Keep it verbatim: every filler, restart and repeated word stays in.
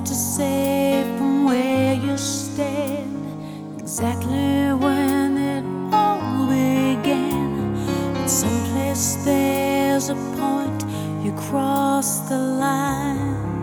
hard to say from where you stand exactly when it all began. But someplace there's a point, you cross the line.